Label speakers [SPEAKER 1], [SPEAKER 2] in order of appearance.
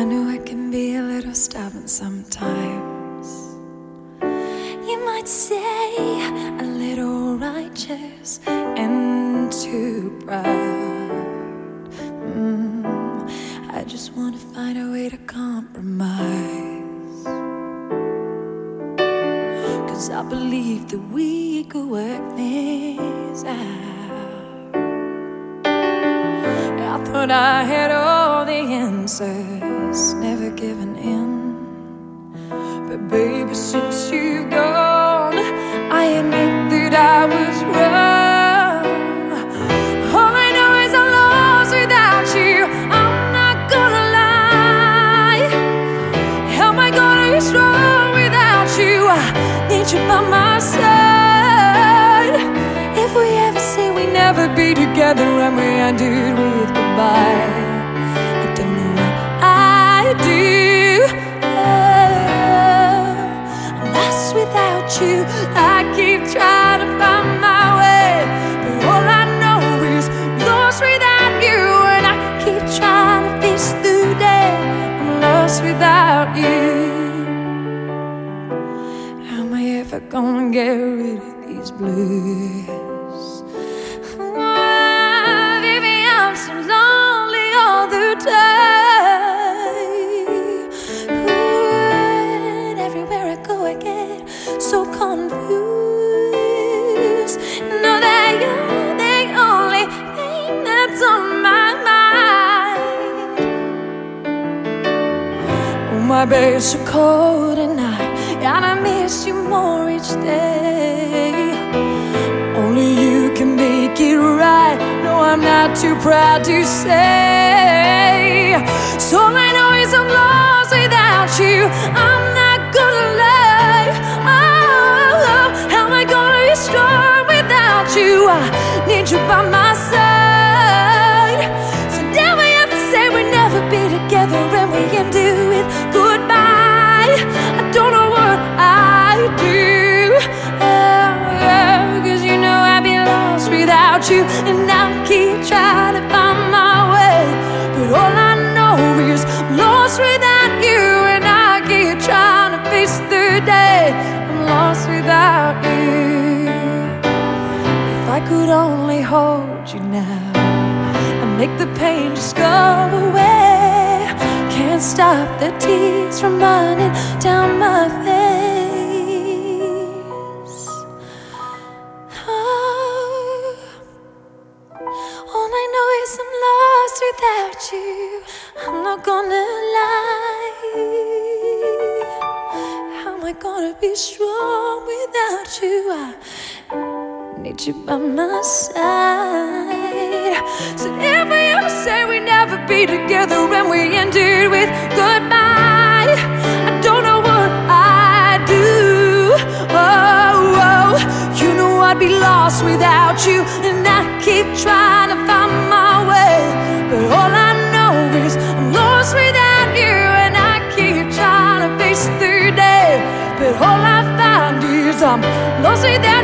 [SPEAKER 1] I know I can be a little stubborn sometimes. You might say a little righteous and too proud. I just want to find a way to compromise, 'cause I believe that we could work this out. I thought I had all the answers, never given in. But baby, since you've gone, I admit that I was wrong. All I know is I'm lost without you. I'm not gonna lie. How am I gonna be strong without you? I need you by my side. If we ever say we never be together and we end it with goodbye, I don't know what I do. I'm lost without you. I keep trying to find my way, but all I know is lost without you. And I keep trying to face the day. I'm lost without you. How am I ever gonna get rid of these blues? Baby, I'm so lonely all the time. And everywhere I go I get so confused. Know that you're the only thing that's on my mind. Oh, my bed's so cold at night, and I miss you more each day. Only you can make it right. No, I'm not too proud to say. So all I know is I'm lost without you. I'm not gonna lie. Oh, how am I gonna be strong without you? I need you by my side. So now we have to say we'll never be together and we can do it goodbye. I don't know what I do. Without you, and I keep trying to find my way, but all I know is I'm lost without you. And I keep trying to face the day. I'm lost without you. If I could only hold you now and make the pain just go away. Can't stop the tears from running down my face. I'm lost without you. I'm not gonna lie. How am I gonna be strong without you? I need you by my side. So if we ever say we never be together and we end it with goodbye, I don't know what I do. Oh, you know I'd be lost without you, and I keep trying to find my way, but all I know is I'm lost without you. And I keep trying to face the day, but all I find is I'm lost without you.